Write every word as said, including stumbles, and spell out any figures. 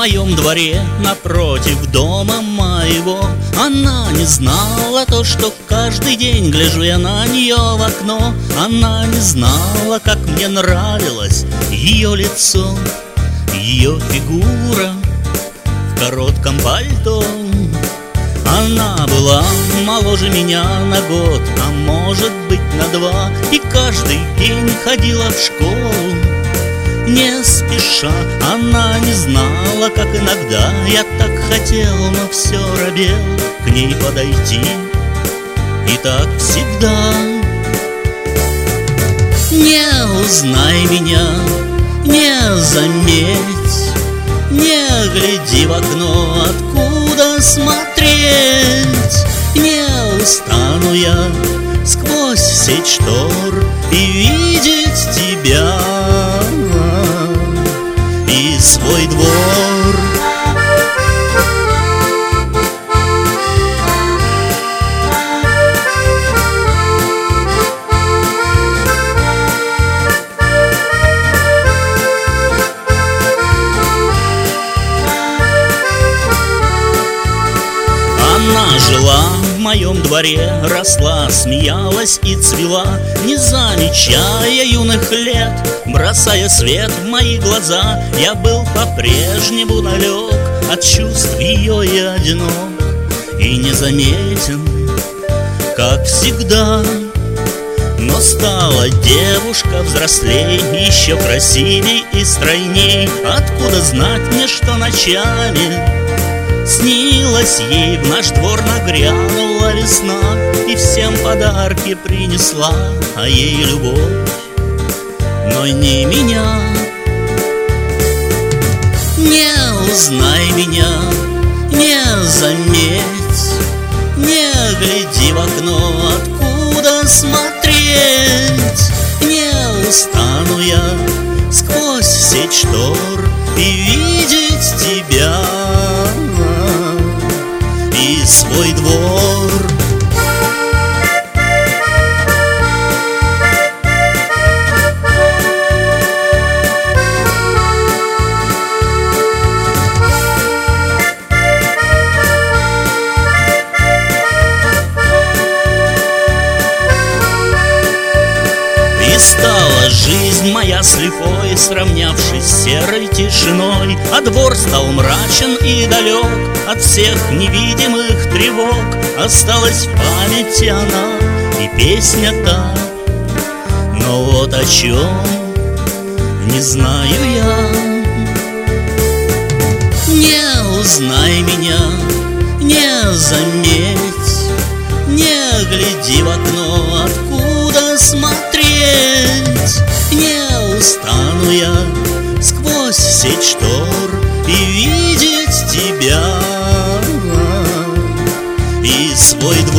моем дворе, напротив дома моего. Она не знала то, что каждый день гляжу я на нее в окно. Она не знала, как мне нравилось ее лицо, ее фигура в коротком пальто. Она была моложе меня на год, а может быть на два, и каждый день ходила в школу не спеша. Она не знала, как иногда я так хотел, но все робел к ней подойти. И так всегда. Не узнай меня, не заметь, не гляди в окно, откуда смотреть. Не устану я сквозь сеть штор и видеть тебя и свой двор. Она жила в моем дворе, росла, смеялась и цвела, не замечая юных лет, бросая свет в мои глаза. Я был по-прежнему далек от чувств ее и одинок, и незаметен, как всегда. Но стала девушка взрослей, еще красивей и стройней. Откуда знать мне, что ночами снилась ей, в наш двор нагрянула весна и всем подарки принесла, а ей любовь, но не меня. Не узнай меня, не заметь, не гляди в окно, откуда смотреть. Не устану я сквозь сеть штор и видеть тебя и свой двор. И стала жизнь моя слепой, сравнявшись с серой тишиной, а двор стал мрачен и далек от всех невидимых тревог. Осталась в памяти она и песня та, но вот о чем не знаю я. Не узнай меня, не заметь, не гляди в окно, откуда смотреть. Не устану я сквозь сеть штор и видеть тебя и свой двор.